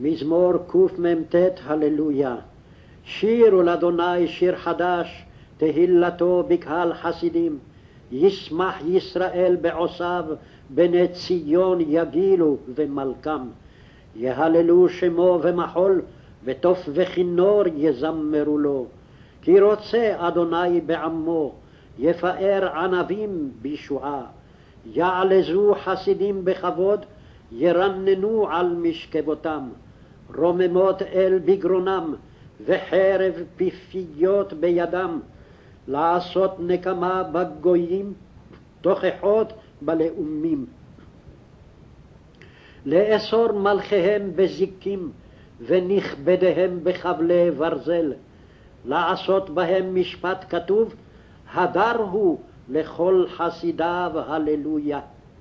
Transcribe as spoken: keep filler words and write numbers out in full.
מזמור קמ"ט הללויה. שירו לאדוני שיר חדש, תהילתו בקהל חסידים. ישמח ישראל בעושיו, בני ציון יגילו ומלכם. יהללו שמו ומחול, וטוף וכינור יזמרו לו. כי רוצה אדוני בעמו, יפאר ענבים בישועה. יעלזו חסידים בכבוד, ירננו על משכבותם. רוממות אל בגרונם, וחרב פיפיות בידם. לעשות נקמה בגויים, תוכחות בלאומים. לאסור מלכיהם בזיקים, ונכבדיהם בחבלי ברזל. לעשות בהם משפט כתוב, הדר הוא לכל חסידיו הללויה.